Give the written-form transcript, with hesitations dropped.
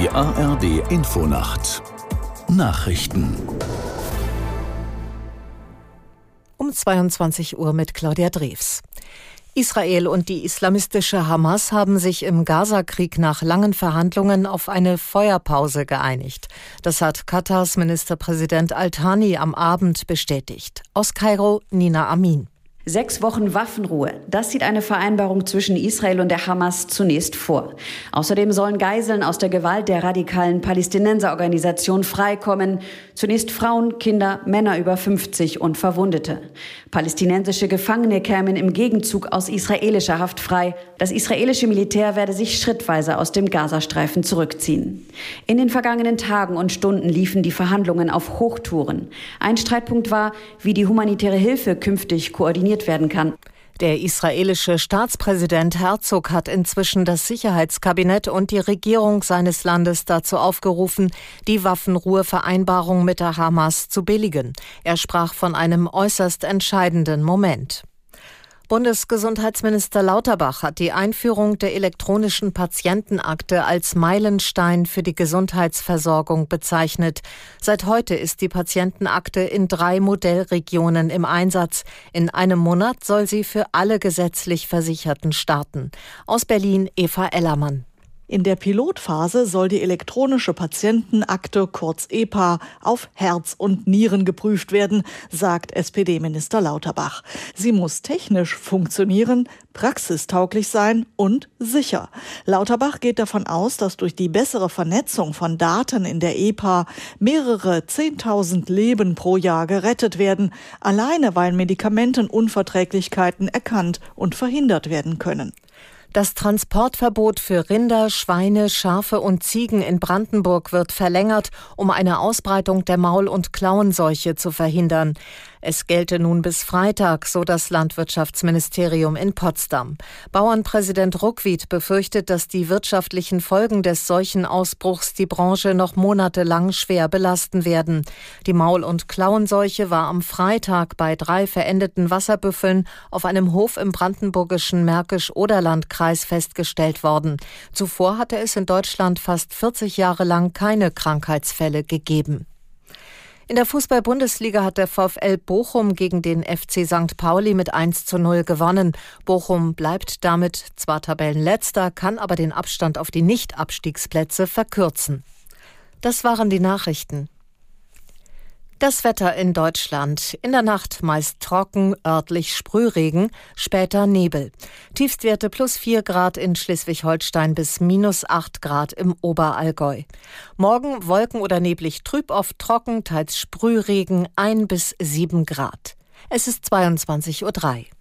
Die ARD Infonacht Nachrichten Um 22 Uhr mit Claudia Drews. Israel und die islamistische Hamas haben sich im Gaza-Krieg nach langen Verhandlungen auf eine Feuerpause geeinigt. Das hat Katars Ministerpräsident Al-Thani am Abend bestätigt. Aus Kairo, Nina Amin. 6 Wochen Waffenruhe, das sieht eine Vereinbarung zwischen Israel und der Hamas zunächst vor. Außerdem sollen Geiseln aus der Gewalt der radikalen Palästinenserorganisation freikommen. Zunächst Frauen, Kinder, Männer über 50 und Verwundete. Palästinensische Gefangene kämen im Gegenzug aus israelischer Haft frei. Das israelische Militär werde sich schrittweise aus dem Gazastreifen zurückziehen. In den vergangenen Tagen und Stunden liefen die Verhandlungen auf Hochtouren. Ein Streitpunkt war, wie die humanitäre Hilfe künftig koordiniert werden kann. Der israelische Staatspräsident Herzog hat inzwischen das Sicherheitskabinett und die Regierung seines Landes dazu aufgerufen, die Waffenruhevereinbarung mit der Hamas zu billigen. Er sprach von einem äußerst entscheidenden Moment. Bundesgesundheitsminister Lauterbach hat die Einführung der elektronischen Patientenakte als Meilenstein für die Gesundheitsversorgung bezeichnet. Seit heute ist die Patientenakte in 3 Modellregionen im Einsatz. In einem Monat soll sie für alle gesetzlich Versicherten starten. Aus Berlin Eva Ellermann. In der Pilotphase soll die elektronische Patientenakte, kurz EPA, auf Herz und Nieren geprüft werden, sagt SPD-Minister Lauterbach. Sie muss technisch funktionieren, praxistauglich sein und sicher. Lauterbach geht davon aus, dass durch die bessere Vernetzung von Daten in der EPA mehrere 10.000 Leben pro Jahr gerettet werden, alleine weil Medikamentenunverträglichkeiten erkannt und verhindert werden können. Das Transportverbot für Rinder, Schweine, Schafe und Ziegen in Brandenburg wird verlängert, um eine Ausbreitung der Maul- und Klauenseuche zu verhindern. Es gelte nun bis Freitag, so das Landwirtschaftsministerium in Potsdam. Bauernpräsident Ruckwied befürchtet, dass die wirtschaftlichen Folgen des Seuchenausbruchs die Branche noch monatelang schwer belasten werden. Die Maul- und Klauenseuche war am Freitag bei 3 verendeten Wasserbüffeln auf einem Hof im brandenburgischen Märkisch-Oderland-Kreis festgestellt worden. Zuvor hatte es in Deutschland fast 40 Jahre lang keine Krankheitsfälle gegeben. In der Fußball-Bundesliga hat der VfL Bochum gegen den FC St. Pauli mit 1:0 gewonnen. Bochum bleibt damit zwar Tabellenletzter, kann aber den Abstand auf die Nicht-Abstiegsplätze verkürzen. Das waren die Nachrichten. Das Wetter in Deutschland. In der Nacht meist trocken, örtlich Sprühregen, später Nebel. Tiefstwerte +4 Grad in Schleswig-Holstein bis -8 Grad im Oberallgäu. Morgen wolken- oder neblig trüb, oft trocken, teils Sprühregen 1 bis 7 Grad. Es ist 22:03 Uhr.